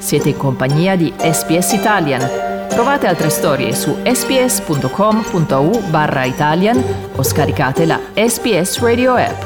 Siete in compagnia di SPS Italian. Trovate altre storie su sps.com.au/Italian o scaricate la SPS Radio app.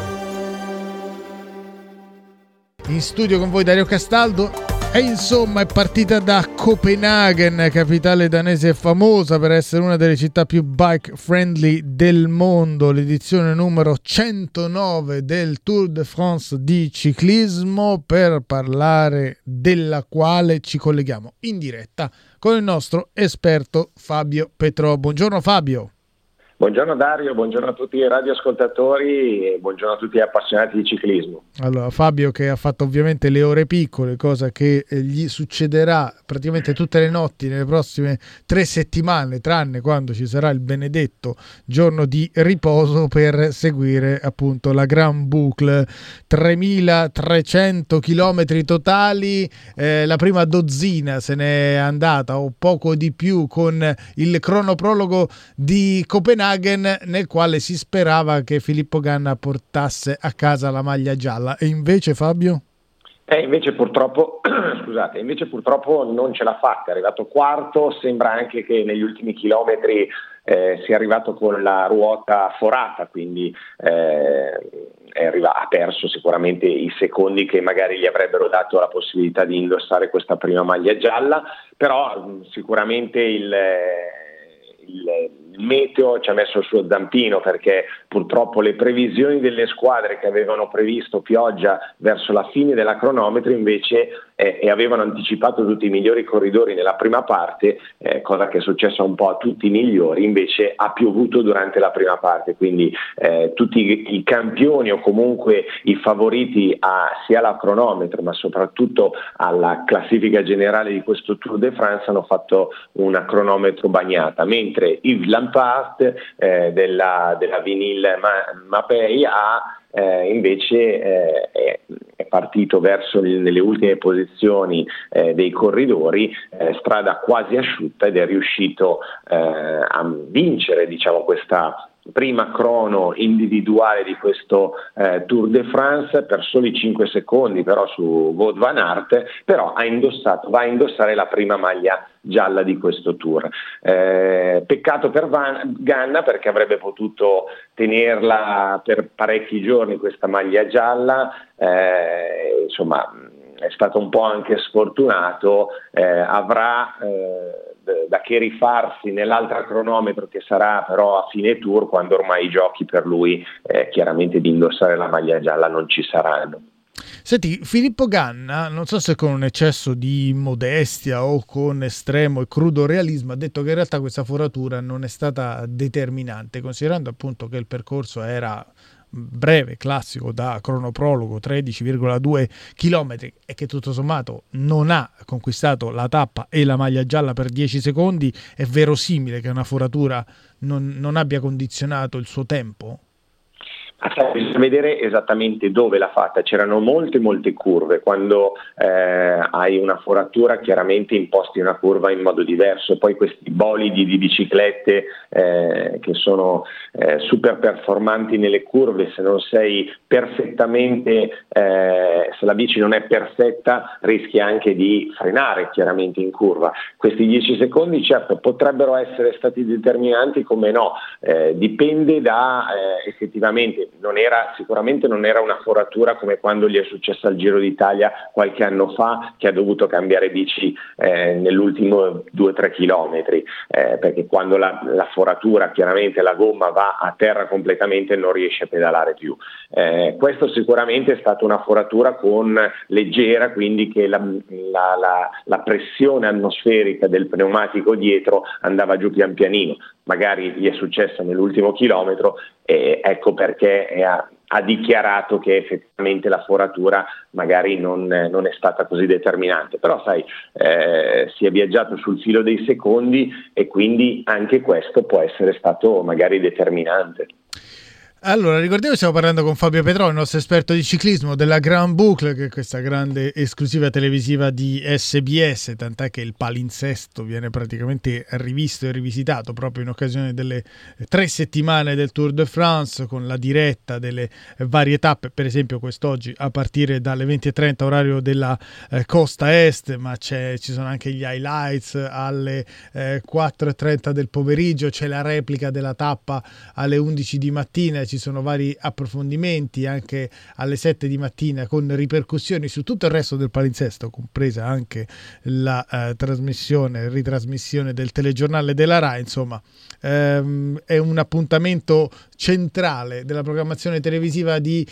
In studio con voi Dario Castaldo e insomma è partita da Copenaghen, capitale danese famosa per essere una delle città più bike friendly del mondo, l'edizione numero 109 del Tour de France di ciclismo, per parlare della quale ci colleghiamo in diretta con il nostro esperto Fabio Petrò. Buongiorno Fabio. Buongiorno Dario, buongiorno a tutti i radioascoltatori e buongiorno a tutti gli appassionati di ciclismo. Allora, Fabio che ha fatto ovviamente le ore piccole, cosa che gli succederà praticamente tutte le notti nelle prossime 3 settimane, tranne quando ci sarà il benedetto giorno di riposo per seguire appunto la Grand Boucle. 3.300 chilometri totali, la prima dozzina se n'è andata o poco di più con il cronoprologo di Copenaghen, nel quale si sperava che Filippo Ganna portasse a casa la maglia gialla. E invece Fabio? Invece purtroppo non ce l'ha fatta, è arrivato quarto, sembra anche che negli ultimi chilometri sia arrivato con la ruota forata, quindi ha perso sicuramente i secondi che magari gli avrebbero dato la possibilità di indossare questa prima maglia gialla, però sicuramente il meteo ci ha messo il suo zampino, perché purtroppo le previsioni delle squadre che avevano previsto pioggia verso la fine della cronometro invece e avevano anticipato tutti i migliori corridori nella prima parte, cosa che è successa un po' a tutti i migliori, invece ha piovuto durante la prima parte, quindi tutti i campioni o comunque i favoriti sia alla cronometro ma soprattutto alla classifica generale di questo Tour de France hanno fatto una cronometro bagnata, mentre Yves Lampaert della Vinyl Mapei invece è partito verso nelle ultime posizioni dei corridori, strada quasi asciutta, ed è riuscito a vincere, diciamo, questa prima crono individuale di questo Tour de France per soli 5 secondi però su Wout van Aert, però va a indossare la prima maglia gialla di questo Tour. Peccato per Ganna, perché avrebbe potuto tenerla per parecchi giorni questa maglia gialla, insomma è stato un po' anche sfortunato, avrà da che rifarsi nell'altra cronometro che sarà però a fine Tour, quando ormai i giochi per lui chiaramente di indossare la maglia gialla non ci saranno. Senti, Filippo Ganna, non so se con un eccesso di modestia o con estremo e crudo realismo, ha detto che in realtà questa foratura non è stata determinante, considerando appunto che il percorso era breve, classico, da cronoprologo 13,2 chilometri, e che tutto sommato non ha conquistato la tappa e la maglia gialla per 10 secondi. È verosimile che una foratura non abbia condizionato il suo tempo? Bisogna vedere esattamente dove l'ha fatta. C'erano molte curve. Quando hai una foratura chiaramente imposti una curva in modo diverso, poi questi bolidi di biciclette che sono super performanti nelle curve, se non sei perfettamente, se la bici non è perfetta, rischi anche di frenare chiaramente in curva. Questi 10 secondi certo potrebbero essere stati determinanti, come no, dipende da effettivamente sicuramente non era una foratura come quando gli è successo al Giro d'Italia qualche anno fa, che ha dovuto cambiare bici nell'ultimo 2-3 chilometri, perché quando la foratura, chiaramente la gomma va a terra completamente, non riesce a pedalare più. Questo sicuramente è stata una foratura leggera, quindi che la pressione atmosferica del pneumatico dietro andava giù pian pianino. Magari gli è successo nell'ultimo chilometro e ecco perché ha dichiarato che effettivamente la foratura magari non è stata così determinante, però sai, si è viaggiato sul filo dei secondi e quindi anche questo può essere stato magari determinante. Allora, ricordiamo che stiamo parlando con Fabio Petrò, il nostro esperto di ciclismo della Grand Boucle, che è questa grande esclusiva televisiva di SBS, tant'è che il palinsesto viene praticamente rivisto e rivisitato proprio in occasione delle 3 settimane del Tour de France, con la diretta delle varie tappe, per esempio quest'oggi a partire dalle 20:30 orario della costa est, ma ci sono anche gli highlights alle 4:30 del pomeriggio, c'è la replica della tappa alle 11 di mattina, ci sono vari approfondimenti anche alle 7 di mattina con ripercussioni su tutto il resto del palinsesto, compresa anche la ritrasmissione del telegiornale della Rai. Insomma, è un appuntamento centrale della programmazione televisiva di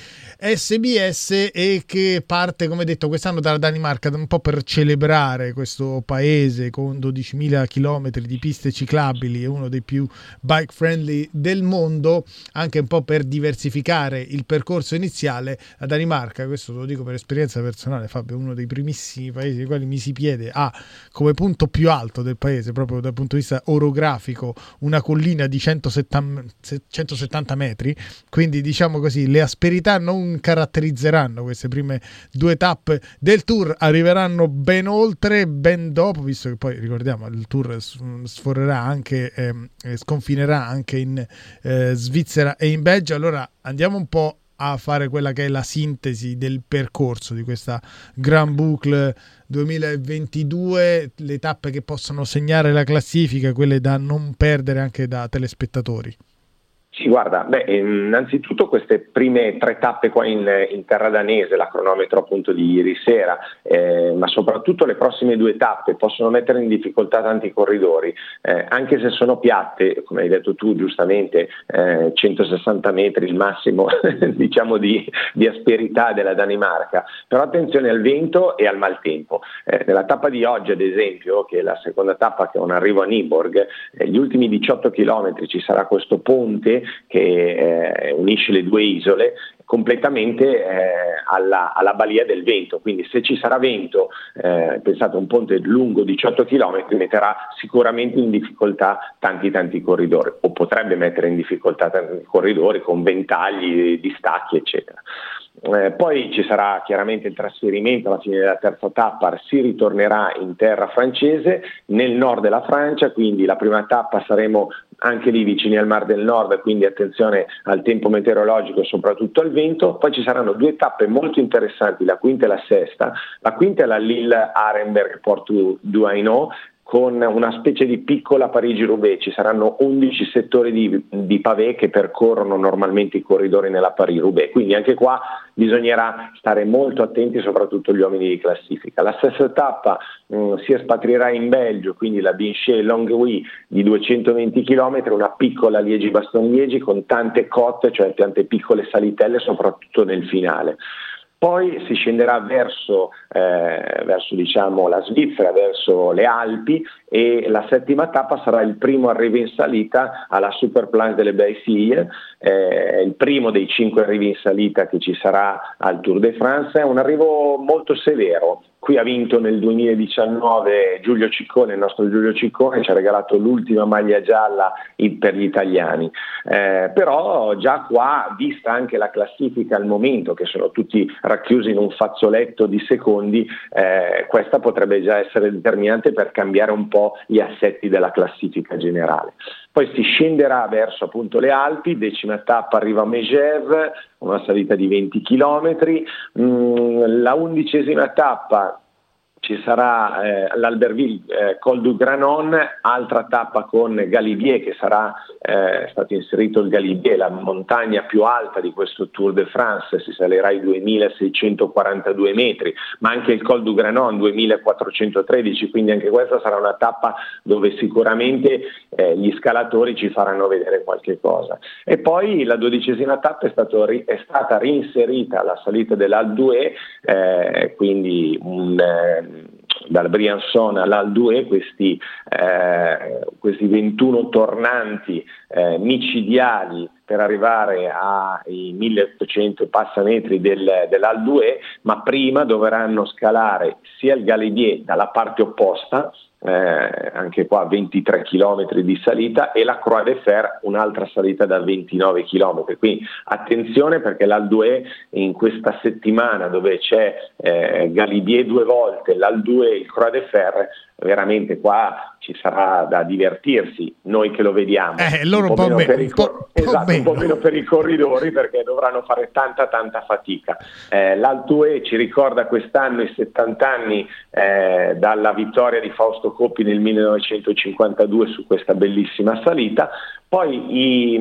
SBS e che parte, come detto, quest'anno dalla Danimarca, un po' per celebrare questo paese con 12.000 chilometri di piste ciclabili e uno dei più bike friendly del mondo, anche un po' per diversificare il percorso iniziale. La Danimarca, questo lo dico per esperienza personale, Fabio, è uno dei primissimi paesi nei quali misi piede, ha come punto più alto del paese, proprio dal punto di vista orografico, una collina di 170 metri, quindi diciamo così le asperità non caratterizzeranno queste prime 2 tappe del Tour, arriveranno ben oltre, ben dopo, visto che poi ricordiamo il Tour sforerà anche, sconfinerà anche in Svizzera e in Belgio. Allora andiamo un po' a fare quella che è la sintesi del percorso di questa Grand Boucle 2022, le tappe che possono segnare la classifica, quelle da non perdere anche da telespettatori. Sì, guarda, innanzitutto queste prime 3 tappe qua in terra danese, la cronometro appunto di ieri sera, ma soprattutto le prossime 2 tappe possono mettere in difficoltà tanti corridori, anche se sono piatte, come hai detto tu giustamente, 160 metri il massimo diciamo di asperità della Danimarca, però attenzione al vento e al maltempo. Nella tappa di oggi, ad esempio, che è la seconda tappa, che è un arrivo a Nyborg, gli ultimi 18 chilometri ci sarà questo ponte che unisce le 2 isole completamente alla balia del vento, quindi se ci sarà vento, pensate, un ponte lungo 18 km metterà sicuramente in difficoltà tanti corridori, o potrebbe mettere in difficoltà tanti corridori con ventagli, distacchi eccetera. Poi ci sarà chiaramente il trasferimento alla fine della terza tappa, si ritornerà in terra francese, nel nord della Francia, quindi la prima tappa saremo anche lì vicini al Mar del Nord, quindi attenzione al tempo meteorologico e soprattutto al vento. Poi ci saranno 2 tappe molto interessanti, la quinta e la sesta. La quinta è la Lille-Arenberg Porto du Hainaut, con una specie di piccola Parigi-Roubaix. Ci saranno 11 settori di pavé che percorrono normalmente i corridori nella Parigi-Roubaix, quindi anche qua bisognerà stare molto attenti, soprattutto gli uomini di classifica. La stessa tappa si espatrierà in Belgio, quindi la Binche-Longueuil di 220 km, una piccola Liegi-Bastogne-Liegi con tante cotte, cioè tante piccole salitelle, soprattutto nel finale. Poi si scenderà verso diciamo la Svizzera, verso le Alpi, e la settima tappa sarà il primo arrivo in salita alla Superplanche delle Beysilles, il primo dei 5 arrivi in salita che ci sarà al Tour de France. È un arrivo molto severo. Qui ha vinto nel 2019 Giulio Ciccone, il nostro Giulio Ciccone, ci ha regalato l'ultima maglia gialla per gli italiani, però già qua, vista anche la classifica al momento, che sono tutti racchiusi in un fazzoletto di secondi, questa potrebbe già essere determinante per cambiare un po' gli assetti della classifica generale. Poi si scenderà verso appunto le Alpi, decima tappa arriva a Megève, una salita di 20 km, la 11ª tappa ci sarà l'Albertville Col du Granon, altra tappa con Galibier, che sarà stato inserito il Galibier, la montagna più alta di questo Tour de France, si salirà ai 2642 metri, ma anche il Col du Granon 2413, quindi anche questa sarà una tappa dove sicuramente gli scalatori ci faranno vedere qualche cosa. E poi la 12ª tappa è stata reinserita la salita dell'Alpe d'Huez, quindi dal Briançon all'Alpe d'Huez, questi 21 tornanti micidiali per arrivare ai 1800 passametri dell'Alpe d'Huez, ma prima dovranno scalare sia il Galibier dalla parte opposta, anche qua 23 km di salita, e la Croix de Fer un'altra salita da 29 km. Quindi attenzione, perché l'Alpe in questa settimana, dove c'è Galibier 2 volte, l'Alpe e il Croix de Fer, veramente qua ci sarà da divertirsi, noi che lo vediamo, loro un po' meno per i corridori, perché dovranno fare tanta fatica. L'Alpe ci ricorda quest'anno i 70 anni dalla vittoria di Fausto Coppi nel 1952 su questa bellissima salita. Poi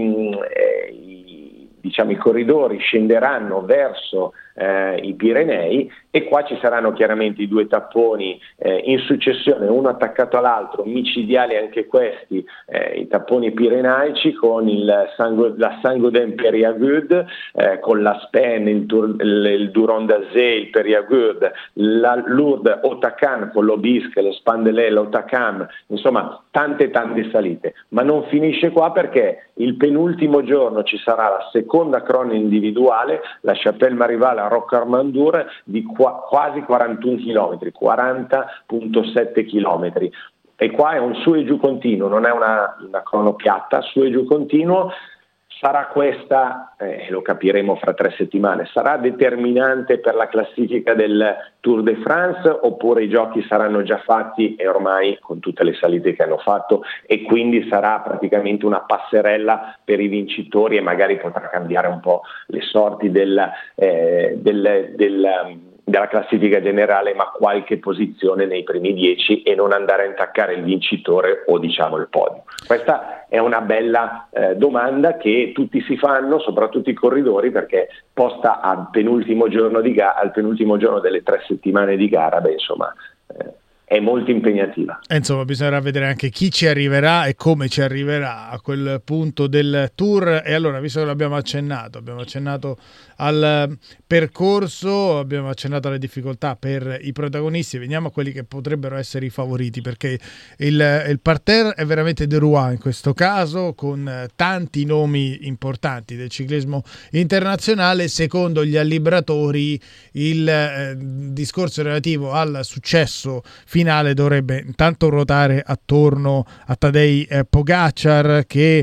i corridori scenderanno verso i Pirenei, e qua ci saranno chiaramente i 2 tapponi in successione, uno attaccato all'altro, micidiali anche questi, i tapponi pirenaici, con la Saint-Gaudens Périagud, con la Spen, il Durand-Azé, il Périagud, la Lourdes Hautacam con l'Aubisque, lo Spandelais, l'Hautacam, insomma tante salite. Ma non finisce qua, perché il penultimo giorno ci sarà la seconda crona individuale, la Chapelle Marival a Roc-Armandour, di quasi 41 km, 40,7 km. E qua è un su e giù continuo, non è una crono piatta, su e giù continuo. Sarà questa, lo capiremo fra 3 settimane, sarà determinante per la classifica del Tour de France, oppure i giochi saranno già fatti e ormai con tutte le salite che hanno fatto, e quindi sarà praticamente una passerella per i vincitori, e magari potrà cambiare un po' le sorti della classifica generale, ma qualche posizione nei primi 10, e non andare a intaccare il vincitore o il podio. Questa è una bella domanda che tutti si fanno, soprattutto i corridori, perché posta al penultimo giorno al penultimo giorno delle 3 settimane di gara, è molto impegnativa. Insomma, bisognerà vedere anche chi ci arriverà e come ci arriverà a quel punto del Tour. E allora, visto che l'abbiamo accennato al percorso, abbiamo accennato alle difficoltà per i protagonisti, veniamo a quelli che potrebbero essere i favoriti, perché il parterre è veramente de Rouen in questo caso, con tanti nomi importanti del ciclismo internazionale. Secondo gli allibratori, il discorso relativo al successo finale dovrebbe intanto ruotare attorno a Tadej Pogačar, che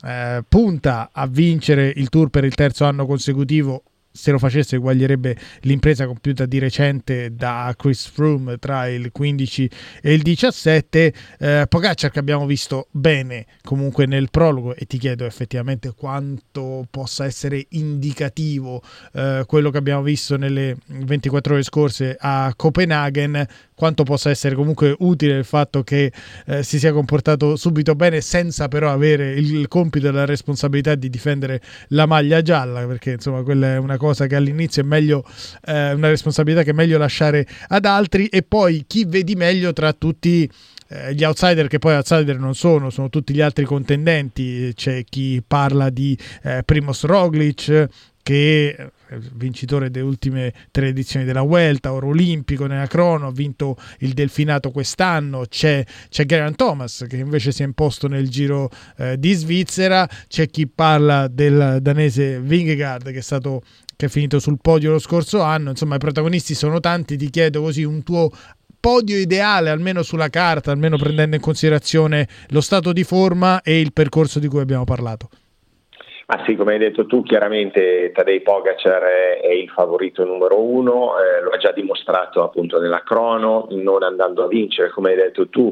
punta a vincere il Tour per il 3° anno consecutivo. Se lo facesse eguaglierebbe l'impresa compiuta di recente da Chris Froome tra il 15 e il 17. Pogačar, che abbiamo visto bene comunque nel prologo, e ti chiedo effettivamente quanto possa essere indicativo quello che abbiamo visto nelle 24 ore scorse a Copenaghen, quanto possa essere comunque utile il fatto che si sia comportato subito bene, senza però avere il compito e la responsabilità di difendere la maglia gialla, perché insomma quella è una cosa che all'inizio è meglio, una responsabilità che è meglio lasciare ad altri. E poi chi vedi meglio tra tutti gli outsider, che poi outsider non sono tutti gli altri contendenti. C'è chi parla di Primož Roglič, che è vincitore delle ultime 3 edizioni della Vuelta, oro olimpico nella crono, ha vinto il Delfinato quest'anno. C'è Geraint Thomas, che invece si è imposto nel Giro di Svizzera. C'è chi parla del danese Vingegaard, che è finito sul podio lo scorso anno. Insomma, i protagonisti sono tanti. Ti chiedo così un tuo podio ideale, almeno sulla carta, almeno prendendo in considerazione lo stato di forma e il percorso di cui abbiamo parlato. Ma sì, come hai detto tu, chiaramente Tadej Pogačar è il favorito numero 1, lo ha già dimostrato appunto nella crono, non andando a vincere come hai detto tu,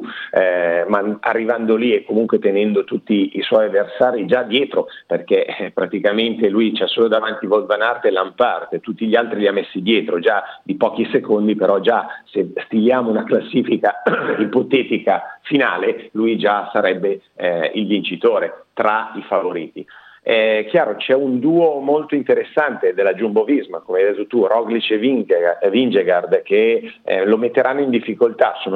ma arrivando lì e comunque tenendo tutti i suoi avversari già dietro, perché praticamente lui c'ha solo davanti Wout van Aert e Lampaert, e tutti gli altri li ha messi dietro già di pochi secondi, però già se stiliamo una classifica ipotetica finale, lui già sarebbe il vincitore tra i favoriti. Chiaro, c'è un duo molto interessante della Jumbo-Visma, come hai detto tu, Roglič e Vingegaard, che lo metteranno in difficoltà. Sono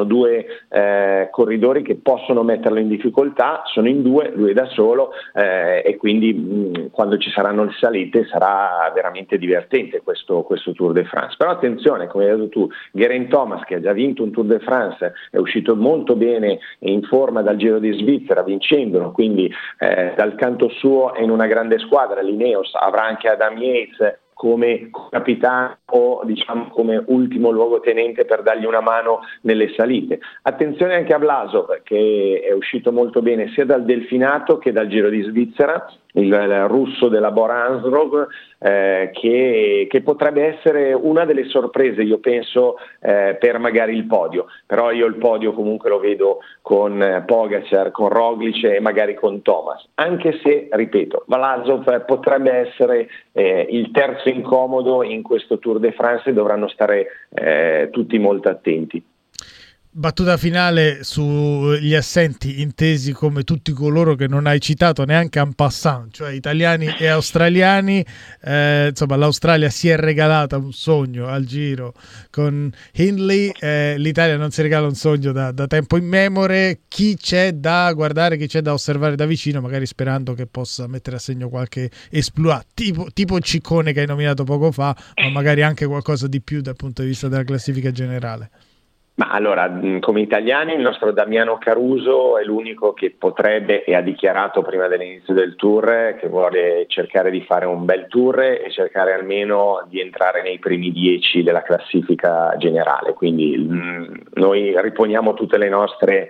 2 corridori che possono metterlo in difficoltà, sono in 2, lui è da solo, e quindi quando ci saranno le salite sarà veramente divertente questo Tour de France. Però attenzione, come hai detto tu, Geraint Thomas, che ha già vinto un Tour de France, è uscito molto bene e in forma dal Giro di Svizzera, vincendolo, quindi dal canto suo è in una grande squadra, l'Ineos, avrà anche Adam Yates come capitano o diciamo come ultimo luogotenente per dargli una mano nelle salite. Attenzione anche a Vlasov, che è uscito molto bene sia dal Delfinato che dal Giro di Svizzera, il russo della Boransrov, che potrebbe essere una delle sorprese, io penso, per magari il podio. Però io il podio comunque lo vedo con Pogačar, con Roglic e magari con Thomas, anche se, ripeto, Vlasov potrebbe essere il terzo incomodo in questo Tour de France e dovranno stare tutti molto attenti. Battuta finale sugli assenti, intesi come tutti coloro che non hai citato neanche en passant, cioè italiani e australiani. Insomma, l'Australia si è regalata un sogno al Giro con Hindley, l'Italia non si regala un sogno da tempo immemore. Chi c'è da guardare, chi c'è da osservare da vicino, magari sperando che possa mettere a segno qualche exploit, tipo Ciccone che hai nominato poco fa, ma magari anche qualcosa di più dal punto di vista della classifica generale. Ma allora, come italiani, il nostro Damiano Caruso è l'unico che potrebbe, e ha dichiarato prima dell'inizio del tour, che vuole cercare di fare un bel tour e cercare almeno di entrare nei primi 10 della classifica generale. Quindi noi riponiamo tutte le nostre,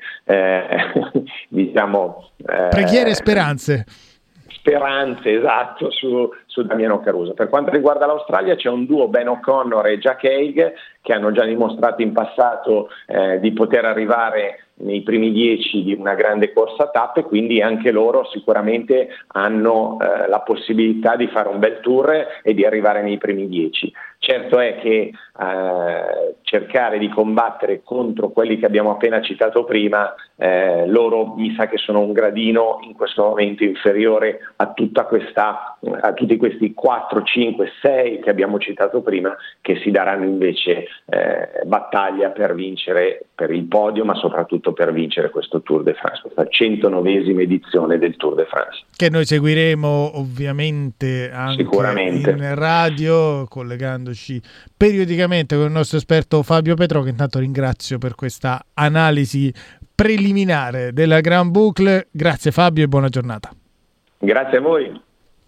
preghiere e speranze. Speranze, esatto, su Damiano Caruso. Per quanto riguarda l'Australia c'è un duo, Ben O'Connor e Jack Haig, che hanno già dimostrato in passato di poter arrivare nei primi 10 di una grande corsa a tappe, quindi anche loro sicuramente hanno la possibilità di fare un bel tour e di arrivare nei primi 10. Certo è che cercare di combattere contro quelli che abbiamo appena citato prima, loro mi sa che sono un gradino in questo momento inferiore a tutti questi 4, 5, 6 che abbiamo citato prima, che si daranno invece battaglia per vincere per il podio, ma soprattutto per vincere questo Tour de France, questa 109esima edizione del Tour de France. Che noi seguiremo ovviamente anche in radio, collegandoci periodicamente con il nostro esperto Fabio Petrò, che intanto ringrazio per questa analisi preliminare della Grand Boucle. Grazie Fabio e buona giornata. Grazie a voi.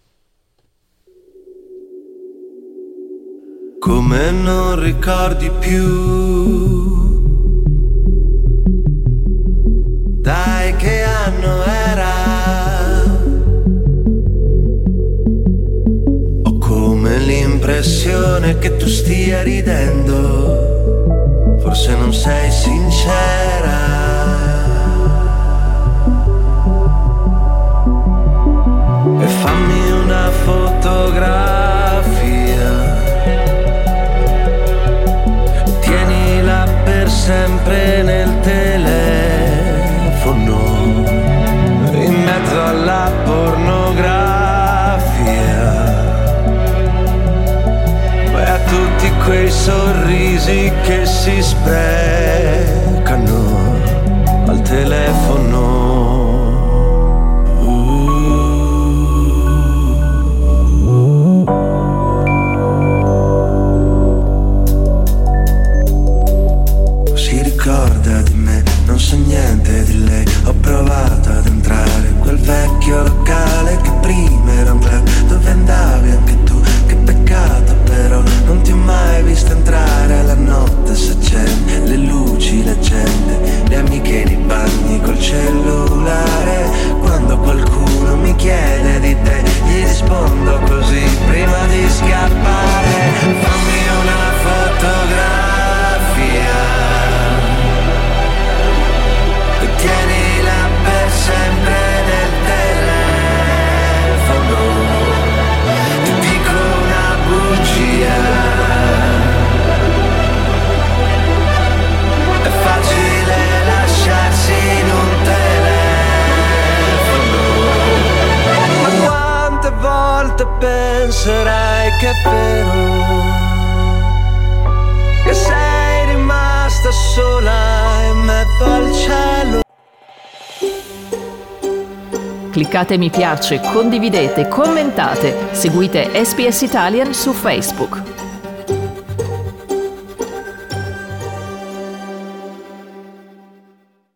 Come non ricordi più, dai che anno era, ho come l'impressione che tu stia ridendo, forse non sei sincera, e fammi una fotografia, sempre nel telefono, in mezzo alla pornografia, e a tutti quei sorrisi che si sprecano al telefono. Non so niente di lei, ho provato ad entrare in quel vecchio locale che prima era un club dove andavi anche tu, che peccato però non ti ho mai visto entrare, la notte s'accende, le luci, la gente, le amiche nei bagni col cellulare, quando qualcuno mi chiede di te gli rispondo così prima di scappare, fammi una fotografia, tienila per sempre nel telefono, ti dico una bugia, è facile lasciarsi in un telefono, ma quante volte penserai che è vero, che sei rimasta sola in mezzo al cielo. Cliccate mi piace, condividete, commentate, seguite SPS Italian su Facebook.